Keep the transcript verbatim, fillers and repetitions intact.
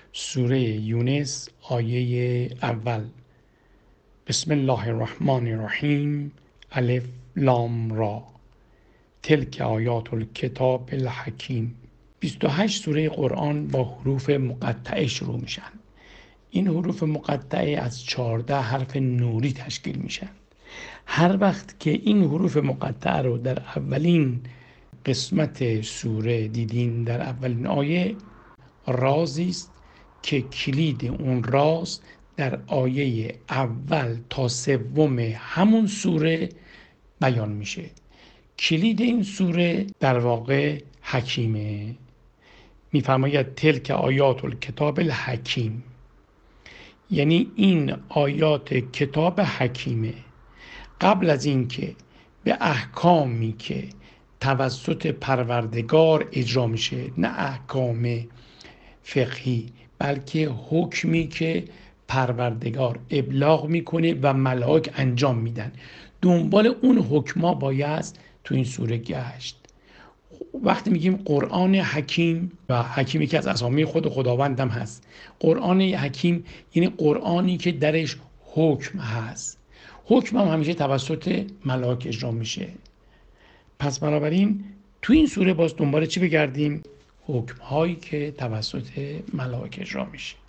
سوره یونس آیه اول. بسم الله الرحمن الرحیم. الف لام را، تلک آیات الکتاب الحکیم. بیست و هشت سوره قرآن با حروف مقطعه شروع میشن. این حروف مقطعه از چهارده حرف نوری تشکیل میشن. هر وقت که این حروف مقطعه رو در اولین قسمت سوره دیدین، در اولین آیه، رازی است که کلید اون راز در آیه اول تا سوم همون سوره بیان میشه. کلید این سوره در واقع حکیمه. میفرماید تلک آیات الکتاب الحکیم، یعنی این آیات کتاب حکیمه. قبل از اینکه به احکامی که توسط پروردگار اجرا میشه، نه احکام فقهی بلکه حکمی که پروردگار ابلاغ میکنه و ملائک انجام میدن، دنبال اون حکما باید تو این سوره گشت. وقتی میگیم قرآن حکیم، و حکیم یکی از اسامی خود خداوند هم هست، قرآن حکیم یعنی قرآنی که درش حکم هست. حکم هم همیشه توسط ملائک اجرا میشه. پس بنابراین تو این سوره باز دنبال چی بگردیم؟ حکم هایی که توسط ملائک اجرا میشه.